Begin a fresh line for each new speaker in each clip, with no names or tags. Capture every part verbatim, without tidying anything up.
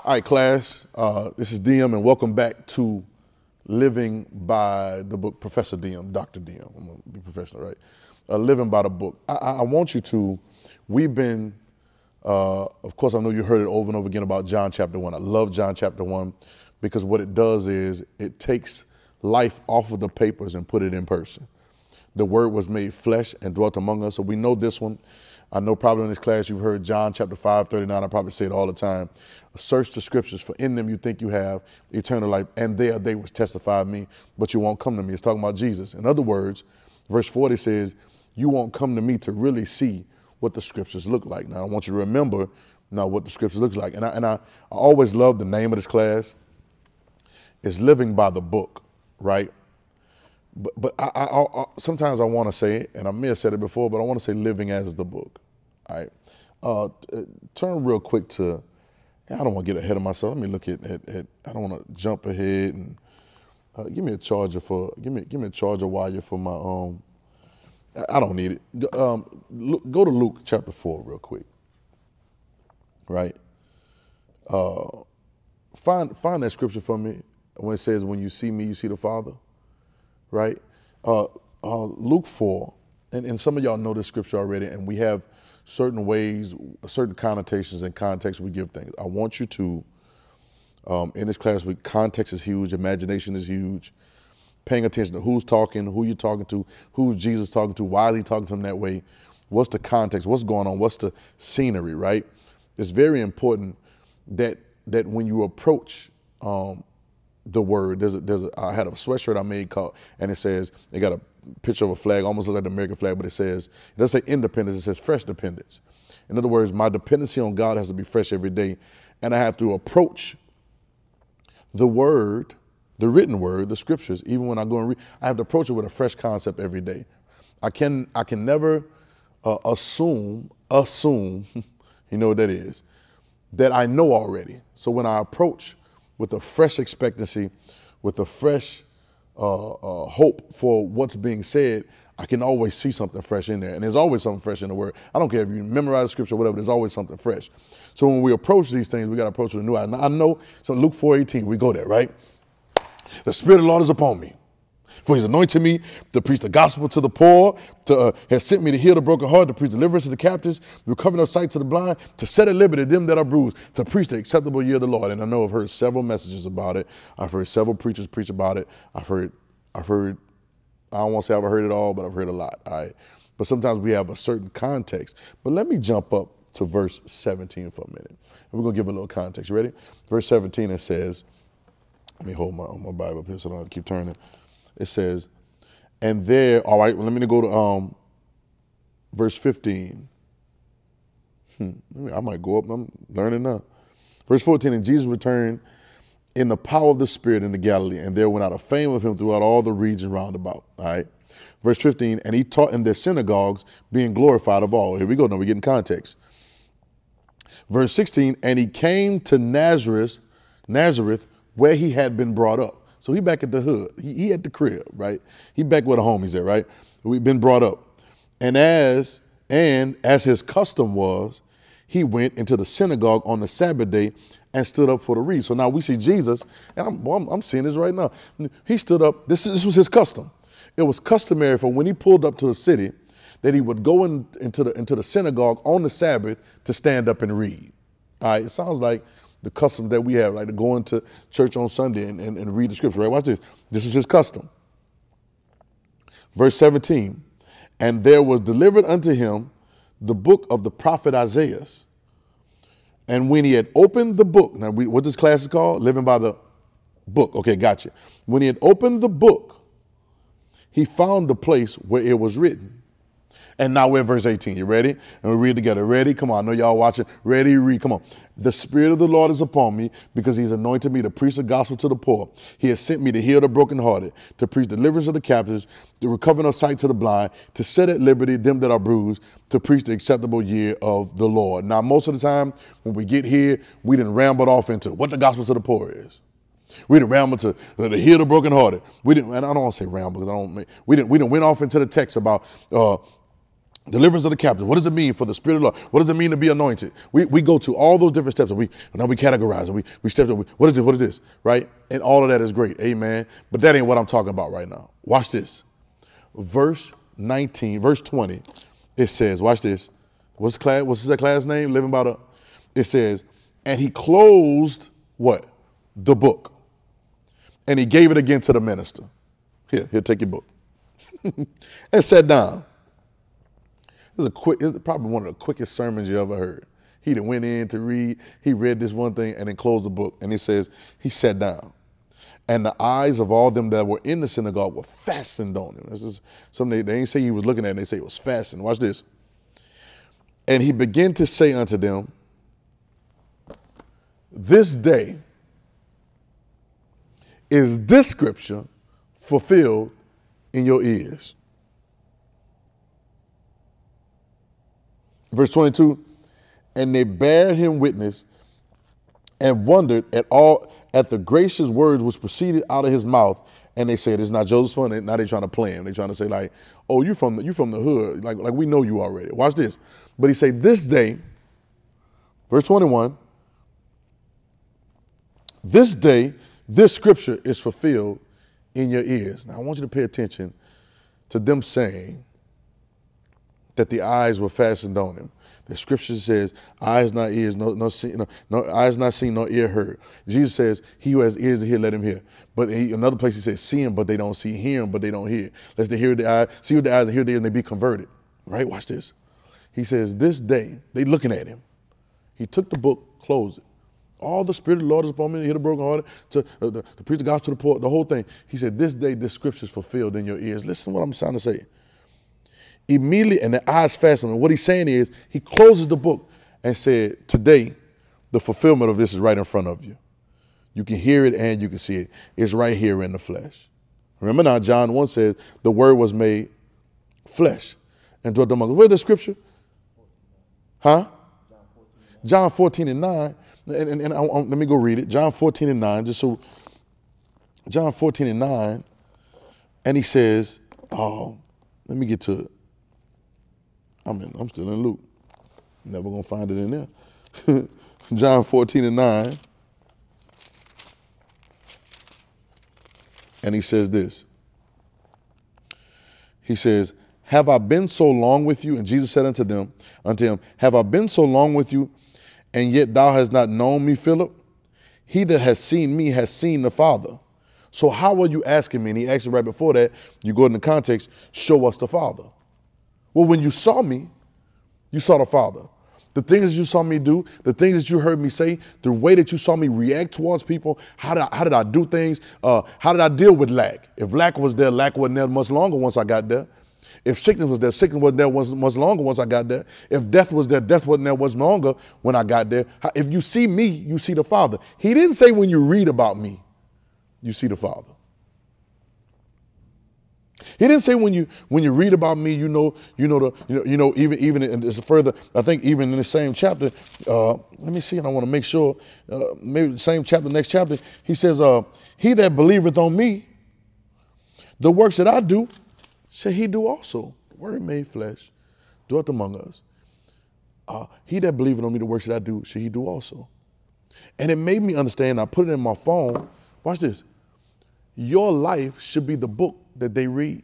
All right, class, uh, this is D M, and welcome back to Living by the Book. Professor D M, Doctor D M, I'm going to be professional, right? Uh, Living by the Book. I, I want you to, we've been, uh, of course, I know you heard it over and over again about John chapter one. I love John chapter one because what it does is it takes life off of the papers and put it in person. The Word was made flesh and dwelt among us, so we know this one. I know probably in this class you've heard John chapter five, thirty-nine. I probably say it all the time. Search the scriptures, for in them you think you have eternal life, and there they which testify of me, but you won't come to me. It's talking about Jesus. In other words, verse forty says, you won't come to me to really see what the scriptures look like. Now, I want you to remember now what the scriptures looks like. And I, and I, I always love the name of this class. It's Living by the Book, right? But, but I, I, I, sometimes I want to say it, and I may have said it before, but I want to say living as the book. All right. Uh, t- turn real quick to, I don't want to get ahead of myself. Let me look at, at, at I don't want to jump ahead and uh, give me a charger for, give me give me a charger wire for my, um, I, I don't need it. Um, look, go to Luke chapter four real quick. Right. Uh, find, find that scripture for me when it says, when you see me, you see the Father. Right? Uh, uh, Luke four, and, and some of y'all know this scripture already, and we have certain ways, certain connotations and context we give things. I want you to, um, in this class, we, context is huge, imagination is huge, paying attention to who's talking, who you're talking to, who's Jesus talking to, why is he talking to them that way, what's the context, what's going on, what's the scenery, right? It's very important that that when you approach um, the word, there's a, there's a, I had a sweatshirt I made called, and it says, it got a picture of a flag, almost like the American flag, but it says, it doesn't say independence, it says fresh dependence. In other words, my dependency on God has to be fresh every day, and I have to approach the word, the written word, the scriptures, even when I go and read, I have to approach it with a fresh concept every day. I can, I can never uh, assume, assume, you know what that is, that I know already. So when I approach with a fresh expectancy, with a fresh uh, uh, hope for what's being said, I can always see something fresh in there. And there's always something fresh in the word. I don't care if you memorize the scripture or whatever, there's always something fresh. So when we approach these things, we got to approach with a new eye. Now, I know, so Luke four eighteen, we go there, right? The Spirit of the Lord is upon me, for he's anointed me to preach the gospel to the poor, to uh, has sent me to heal the broken heart, to preach deliverance to the captives, recovering of sight to the blind, to set at liberty them that are bruised, to preach the acceptable year of the Lord. And I know I've heard several messages about it. I've heard several preachers preach about it. I've heard, I've heard, I don't want to say I've heard it all, but I've heard a lot. All right. But sometimes we have a certain context. But let me jump up to verse seventeen for a minute. And we're going to give a little context. You ready? Verse seventeen, it says, let me hold my, my Bible up here so I don't have to keep turning. It says, and there, all right, well, let me go to um, verse fifteen. Hmm, I might go up, I'm learning now. Verse fourteen, and Jesus returned in the power of the Spirit into Galilee, and there went out a fame of him throughout all the region round about, all right? Verse fifteen, and he taught in their synagogues, being glorified of all. Here we go, now we're getting context. Verse sixteen, and he came to Nazareth, Nazareth, where he had been brought up. So he back at the hood. He, he at the crib, right? He back where the homies at, right? We've been brought up. And as and as his custom was, he went into the synagogue on the Sabbath day and stood up for the read. So now we see Jesus, and I'm, well, I'm, I'm seeing this right now. He stood up. This, is, this was his custom. It was customary for when he pulled up to a city that he would go in, into the into the synagogue on the Sabbath to stand up and read. All right, it sounds like the custom that we have, like to go into church on Sunday and, and, and read the scripture, right? Watch this. This is his custom. Verse seventeen, and there was delivered unto him the book of the prophet Isaiah. And when he had opened the book, now we, what this class is called? Living by the book. Okay, gotcha. When he had opened the book, he found the place where it was written. And now we're in verse eighteen. You ready? And we read together. Ready? Come on. I know y'all watching. Ready? Read. Come on. The Spirit of the Lord is upon me because he's anointed me to preach the gospel to the poor. He has sent me to heal the brokenhearted, to preach deliverance of the captives, the recovering of sight to the blind, to set at liberty them that are bruised, to preach the acceptable year of the Lord. Now, most of the time when we get here, we didn't ramble off into what the gospel to the poor is. We didn't ramble to, to heal the brokenhearted. We didn't, and I don't want to say ramble because I don't. We didn't. We didn't went off into the text about. Uh, Deliverance of the captive. What does it mean for the Spirit of the Lord? What does it mean to be anointed? We we go to all those different steps and we now we categorize and we we step up. What is this? What is this? Right? And all of that is great. Amen. But that ain't what I'm talking about right now. Watch this. Verse nineteen, verse twenty. It says, watch this. What's class? What's that class name? Living by the. It says, and he closed what? The book. And he gave it again to the minister. Here, here, take your book. And sat down. This is a quick, this is probably one of the quickest sermons you ever heard. He done went in to read, he read this one thing and then closed the book. And he says, he sat down. And the eyes of all them that were in the synagogue were fastened on him. This is something they, they ain't say he was looking at it, they say it was fastened. Watch this. And he began to say unto them, this day is this scripture fulfilled in your ears. Verse twenty-two, and they bare him witness and wondered at all at the gracious words which proceeded out of his mouth. And they said, it's not Joseph's son. And now they're trying to play him. They're trying to say like, oh, you from the, you from the hood. Like, like we know you already. Watch this. But he said, this day, verse twenty-one, this day, this scripture is fulfilled in your ears. Now I want you to pay attention to them saying that the eyes were fastened on him. The scripture says, eyes not ears, no, no, see, no, no eyes not seen, no ear heard. Jesus says, he who has ears to hear, let him hear. But he, another place he says, see him, but they don't see, hear him, but they don't hear. Lest they hear the eyes, see with the eyes and hear the ears, and they be converted. Right? Watch this. He says, this day, they looking at him. He took the book, closed it. All the Spirit of the Lord is upon me to hear the brokenhearted, to uh, the, to preach the gospel to the poor, the whole thing. He said, this day, this scripture is fulfilled in your ears. Listen to what I'm trying to say. Immediately, and the eyes fastened. And what he's saying is, he closes the book and said, today, the fulfillment of this is right in front of you. You can hear it and you can see it. It's right here in the flesh. Remember now, John one says, the word was made flesh and dwelt among us. Where's the scripture? Huh? John fourteen and nine. And, and, and I, I, let me go read it. John fourteen and nine, just so, John fourteen and nine. And he says, oh, let me get to it. I'm in, I'm still in Luke. Never gonna find it in there. John fourteen and nine. And he says this. He says, have I been so long with you? And Jesus said unto them, unto him, have I been so long with you, and yet thou hast not known me, Philip? He that has seen me has seen the Father. So how are you asking me? And he asked him right before that, you go in the context, show us the Father. Well, when you saw me, you saw the Father. The things that you saw me do, the things that you heard me say, the way that you saw me react towards people, how did I, how did I do things? Uh, how did I deal with lack? If lack was there, lack wasn't there much longer once I got there. If sickness was there, sickness wasn't there much, much longer once I got there. If death was there, death wasn't there much longer when I got there. If you see me, you see the Father. He didn't say when you read about me, you see the Father. He didn't say when you when you read about me, you know, you know the you know, you know even even in this further. I think even in the same chapter. Uh, let me see, and I want to make sure. Uh, maybe the same chapter, next chapter. He says, uh, "He that believeth on me, the works that I do, shall he do also." The Word made flesh, dwelt among us. Uh, he that believeth on me, the works that I do, shall he do also. And it made me understand. I put it in my phone. Watch this. Your life should be the book that they read,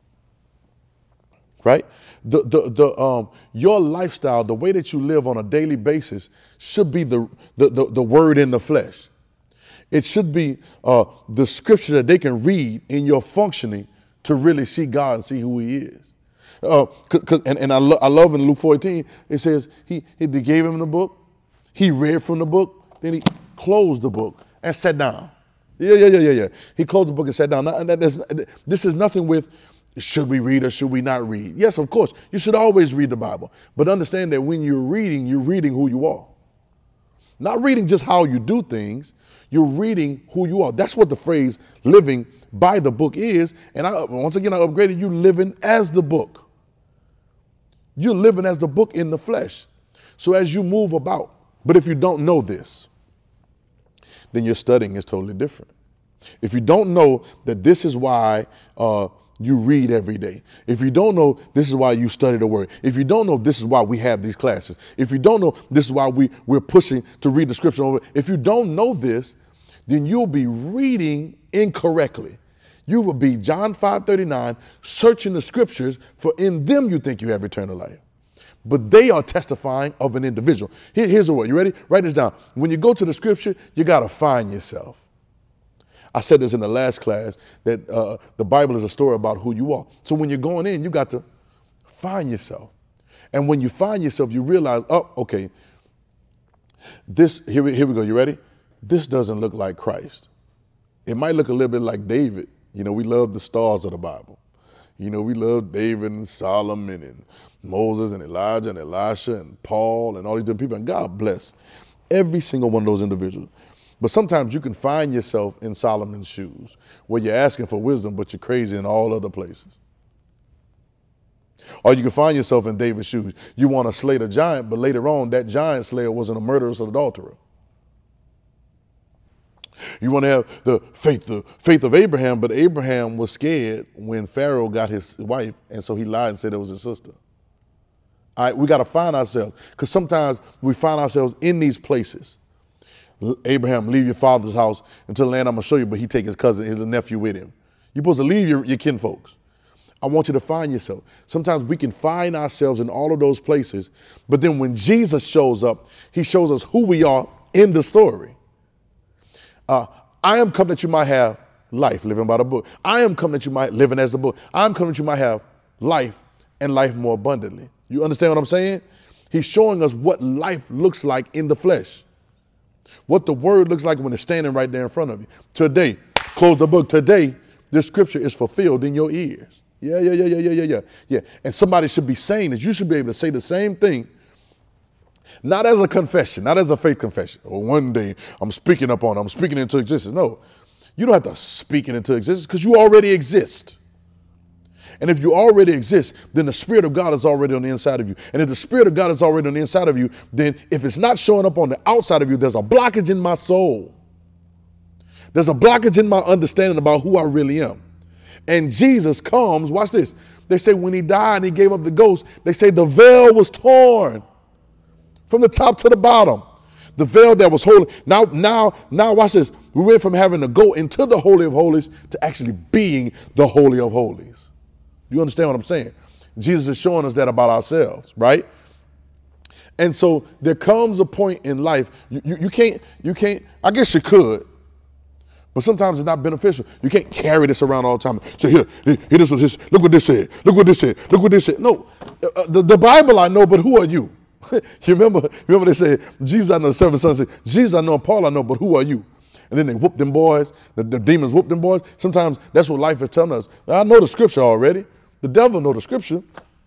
right? The, the, the, um, your lifestyle, the way that you live on a daily basis should be the, the, the, the word in the flesh. It should be uh, the scripture that they can read in your functioning to really see God and see who he is. Uh, cause, cause, and and I, lo- I love in Luke fourteen, it says he, he they gave him the book, he read from the book, then he closed the book and sat down. Yeah, yeah, yeah, yeah, yeah. He closed the book and sat down. Now, that, that's, this is nothing with should we read or should we not read. Yes, of course, you should always read the Bible. But understand that when you're reading, you're reading who you are. Not reading just how you do things, you're reading who you are. That's what the phrase living by the book is. And I, once again, I upgraded you living as the book. You're living as the book in the flesh. So as you move about, but if you don't know this, then your studying is totally different. If you don't know that this is why uh, you read every day. If you don't know, this is why you study the word. If you don't know, this is why we have these classes. If you don't know, this is why we, we're pushing to read the scripture over. If you don't know this, then you'll be reading incorrectly. You will be John five thirty-nine, searching the scriptures, for in them you think you have eternal life. But they are testifying of an individual. Here, here's the word. You ready? Write this down. When you go to the scripture, you got to find yourself. I said this in the last class, that uh, the Bible is a story about who you are. So when you're going in, you got to find yourself. And when you find yourself, you realize, oh, okay, this, here we, here we go. You ready? This doesn't look like Christ. It might look a little bit like David. You know, we love the stars of the Bible. You know, we love David and Solomon and Moses and Elijah and Elisha and Paul and all these different people. And God bless every single one of those individuals. But sometimes you can find yourself in Solomon's shoes, where you're asking for wisdom, but you're crazy in all other places. Or you can find yourself in David's shoes. You want to slay the giant, but later on, that giant slayer wasn't a murderous adulterer. You want to have the faith, the faith of Abraham, but Abraham was scared when Pharaoh got his wife, and so he lied and said it was his sister. All right, we got to find ourselves, because sometimes we find ourselves in these places. Abraham, leave your father's house until the land I'm going to show you, but he take his cousin, his nephew with him. You're supposed to leave your, your kinfolks. I want you to find yourself. Sometimes we can find ourselves in all of those places, but then when Jesus shows up, he shows us who we are in the story. Uh, I am come that you might have life, living by the book. I am come that you might, living as the book. I am come that you might have life and life more abundantly. You understand what I'm saying? He's showing us what life looks like in the flesh. What the word looks like when it's standing right there in front of you. Today, close the book. Today, this scripture is fulfilled in your ears. Yeah, yeah, yeah, yeah, yeah, yeah, yeah. Yeah. And somebody should be saying this. You should be able to say the same thing, not as a confession, not as a faith confession. Or one day I'm speaking up on, I'm speaking into existence. No, you don't have to speak it into existence, because you already exist. And if you already exist, then the Spirit of God is already on the inside of you. And if the Spirit of God is already on the inside of you, then if it's not showing up on the outside of you, there's a blockage in my soul. There's a blockage in my understanding about who I really am. And Jesus comes, watch this. They say when he died and he gave up the ghost, they say the veil was torn from the top to the bottom. The veil that was holy. Now, now, now watch this. We went from having to go into the Holy of Holies to actually being the Holy of Holies. You understand what I'm saying? Jesus is showing us that about ourselves, right? And so there comes a point in life, you, you, you can't, you can't, I guess you could, but sometimes it's not beneficial. You can't carry this around all the time. So here, here, this was this, look what this said, look what this said, look what this said. No, uh, the, the Bible I know, but who are you? you remember, remember they say, Jesus I know, the seven sons say, Jesus I know, and Paul I know, but who are you? And then they whoop them boys, the, the demons whoop them boys. Sometimes that's what life is telling us. I know the scripture already. The devil know the scripture.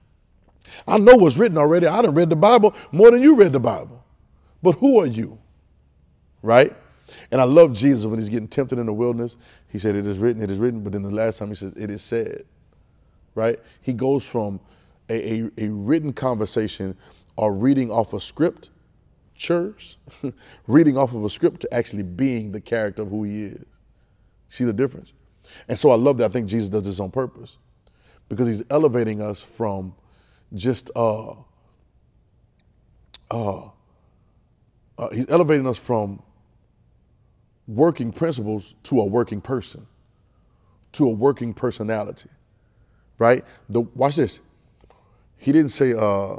I know what's written already. I done read the Bible more than you read the Bible. But who are you? Right? And I love Jesus when he's getting tempted in the wilderness. He said, it is written, it is written. But then the last time he says, it is said. Right? He goes from a, a, a written conversation or reading off a script, church, reading off of a script, to actually being the character of who he is. See the difference? And so I love that. I think Jesus does this on purpose, because he's elevating us from just, uh, uh, uh, he's elevating us from working principles to a working person, to a working personality, right? The, watch this. He didn't say, uh,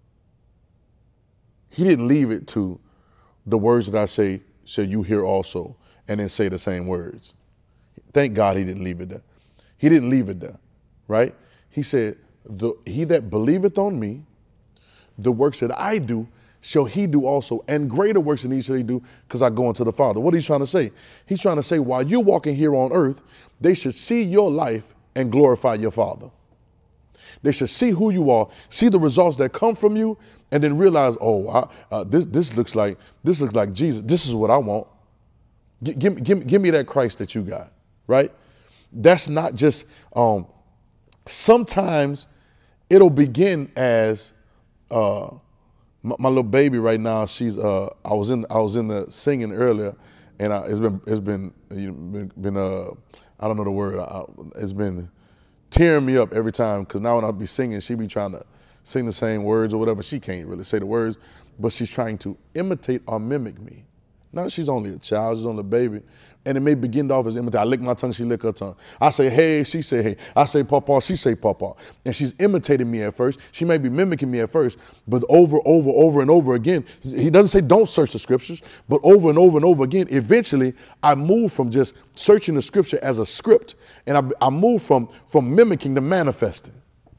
he didn't leave it to the words that I say, shall you hear also, and then say the same words. Thank God he didn't leave it there. He didn't leave it there. Right? He said, the, he that believeth on me, the works that I do, shall he do also, and greater works than these shall he do, because I go unto the Father. What are you trying to say? He's trying to say, while you're walking here on earth, they should see your life and glorify your Father. They should see who you are, see the results that come from you, and then realize, oh, I, uh, this this looks like this looks like Jesus. This is what I want. G- give, give, give me that Christ that you got, right? That's not just. Um, Sometimes it'll begin as uh, my, my little baby right now. She's uh, I was in I was in the singing earlier, and I, it's been it's been you know, been, been uh, I don't know the word. I, it's been tearing me up every time, because now when I be singing, she be trying to sing the same words or whatever. She can't really say the words, but she's trying to imitate or mimic me. Now she's only a child, she's only a baby. And it may begin off as imitate. I lick my tongue, she lick her tongue. I say, hey, she say, hey. I say, pawpaw, she say, pawpaw. And she's imitating me at first. She may be mimicking me at first, but over, over, over and over again, he doesn't say don't search the scriptures, but over and over and over again, eventually I move from just searching the scripture as a script, and I, I move from, from mimicking to manifesting.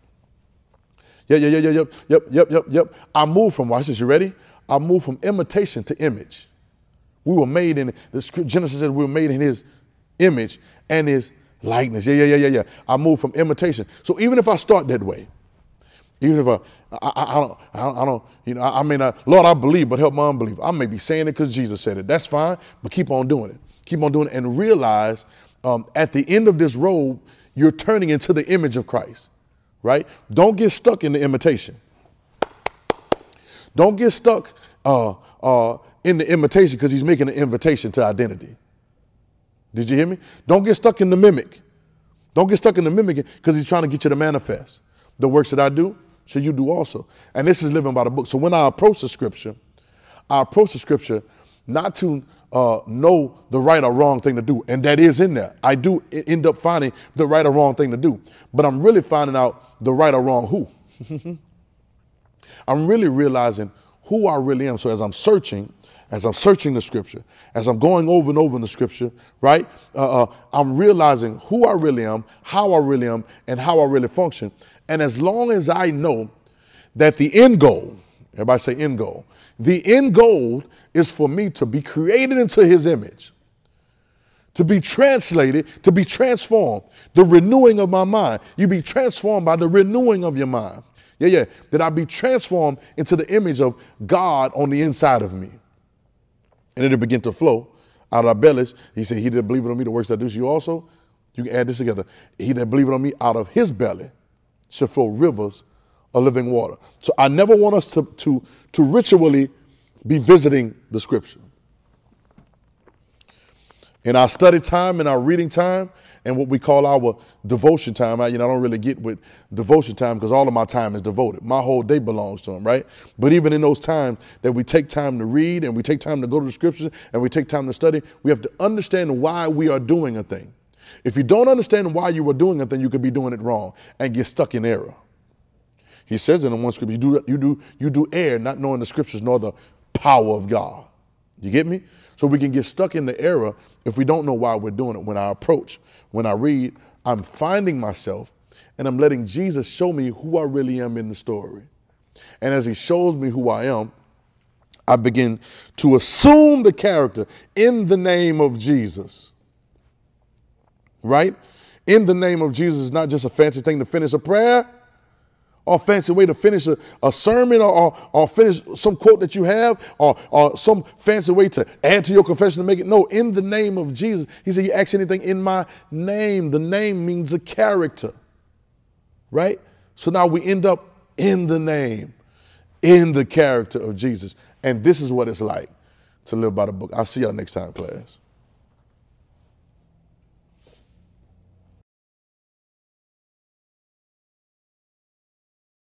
Yeah, yeah, yeah, yeah, yep, yep, yep, yep, yep. I move from, watch this, you ready? I move from imitation to image. We were made in, the script, Genesis says we were made in his image and his likeness. Yeah, yeah, yeah, yeah, yeah. I move from imitation. So even if I start that way, even if I, I, I, I don't, I don't, I don't, you know, I, I may not, Lord, I believe, but help my unbelief. I may be saying it because Jesus said it. That's fine, but keep on doing it. Keep on doing it and realize um, at the end of this road, you're turning into the image of Christ, right? Don't get stuck in the imitation. Don't get stuck uh, uh, in the imitation because he's making an invitation to identity. Did you hear me? Don't get stuck in the mimic. Don't get stuck in the mimicking because he's trying to get you to manifest. The works that I do, should you do also. And this is living by the book. So when I approach the scripture, I approach the scripture not to uh, know the right or wrong thing to do. And that is in there. I do end up finding the right or wrong thing to do. But I'm really finding out the right or wrong who. I'm really realizing who I really am. So as I'm searching, as I'm searching the scripture, as I'm going over and over in the scripture, right, uh, uh, I'm realizing who I really am, how I really am, and how I really function. And as long as I know that the end goal, everybody say end goal, the end goal is for me to be created into his image, to be translated, to be transformed, the renewing of my mind. You be transformed by the renewing of your mind. Yeah, yeah, that I be transformed into the image of God on the inside of me. And it'll begin to flow out of our bellies. He said, he that believeth on me, the works that I do, you also, you can add this together. He that believeth on me, out of his belly shall flow rivers of living water. So I never want us to, to, to ritually be visiting the scripture. In our study time, in our reading time, and what we call our devotion time. I, you know, I don't really get with devotion time because all of my time is devoted. My whole day belongs to him, right? But even in those times that we take time to read and we take time to go to the scriptures and we take time to study, we have to understand why we are doing a thing. If you don't understand why you are doing a thing, you could be doing it wrong and get stuck in error. He says in the one scripture, you do, you do, you do err, not knowing the scriptures nor the power of God. You get me? So we can get stuck in the error if we don't know why we're doing it. When I approach, when I read, I'm finding myself and I'm letting Jesus show me who I really am in the story. And as he shows me who I am, I begin to assume the character in the name of Jesus. Right? In the name of Jesus is not just a fancy thing to finish a prayer or a fancy way to finish a, a sermon or, or, or finish some quote that you have or, or some fancy way to add to your confession to make it. No, in the name of Jesus. He said, you ask anything in my name. The name means a character, right? So now we end up in the name, in the character of Jesus. And this is what it's like to live by the book. I'll see y'all next time, class.